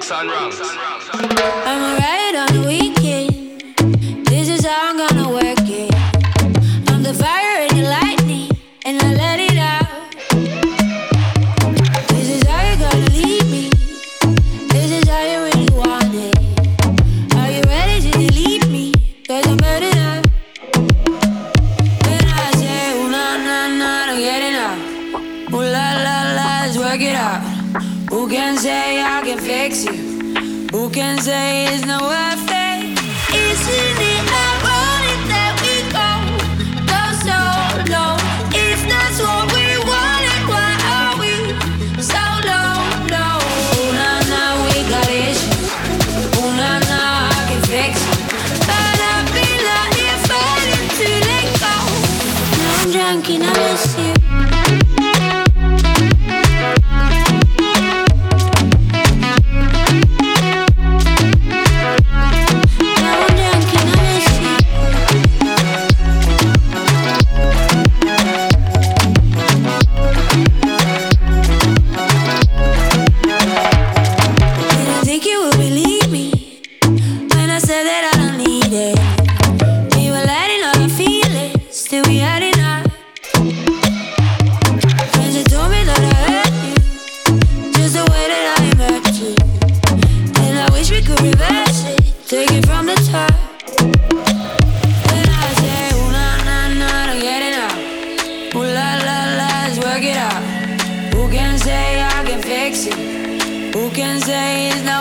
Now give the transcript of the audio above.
Bunks and ranks. I'm alright on the weekend. This is how I'm gonna work it. I'm the fire and the lightning, and I let it out. This is how you're gonna leave me. This is how you really want it. Are you ready to delete me? 'Cause I'm burning up. When I say, ooh, nah, nah, nah, don't get enough. Ooh, la, la, la, let's work it out. Who can say I can fix you? Who can say it's not worth it? Isn't it ironic that we go so low? If that's what we wanted, why are we so low? Ooh, nah, nah, we got issues. Ooh, nah, nah, I can fix it. But I feel like you're fighting to let go. Now I'm drunk and I miss you. Who can say it's not